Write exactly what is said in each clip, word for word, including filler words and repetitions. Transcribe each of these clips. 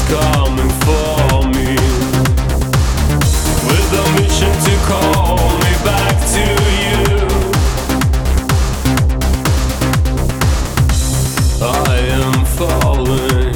coming for me, with a mission to call me back to you. I am falling,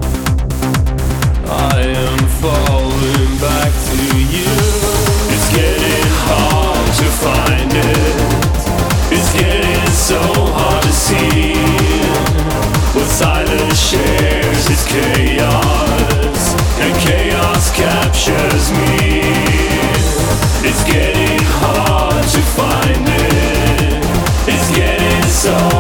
I am falling back to you. It's getting hard to find it, it's getting so hard to see. What silence shares is chaos, and chaos captures me. It's getting hard to find it, it's getting so